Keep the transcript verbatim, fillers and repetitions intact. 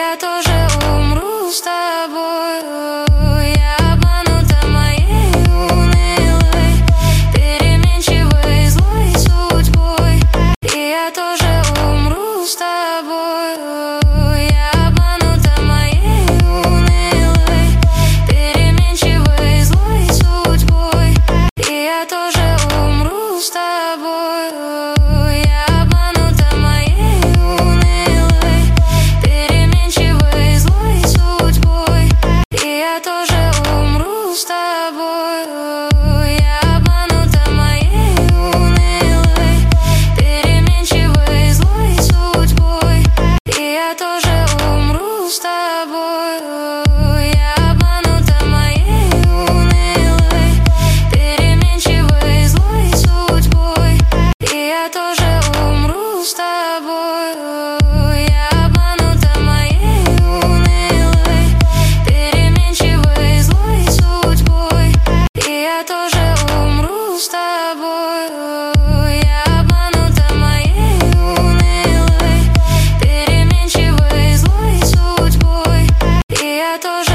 я тоже умру с тобой. Я обманута моей унылой, переменчивой злой судьбой. И я тоже умру с тобой. Я обманута моей унылой, переменчивой злой судьбой. И я тоже умру с тобой. Я обманута моей унылой, переменчивой злой судьбой. И я тоже умру с тобой. Я обманута моей унылой, переменчивой злой судьбой. И я тоже умру с тобой. Я обманута моей унылой, переменчивой злой судьбой. И я тоже умру с тобой. Я обманута моей унылой, переменчивой злой судьбой. И я тоже умру с тобой. Я обманута моей унылой, переменчивой злой судьбой. И я тоже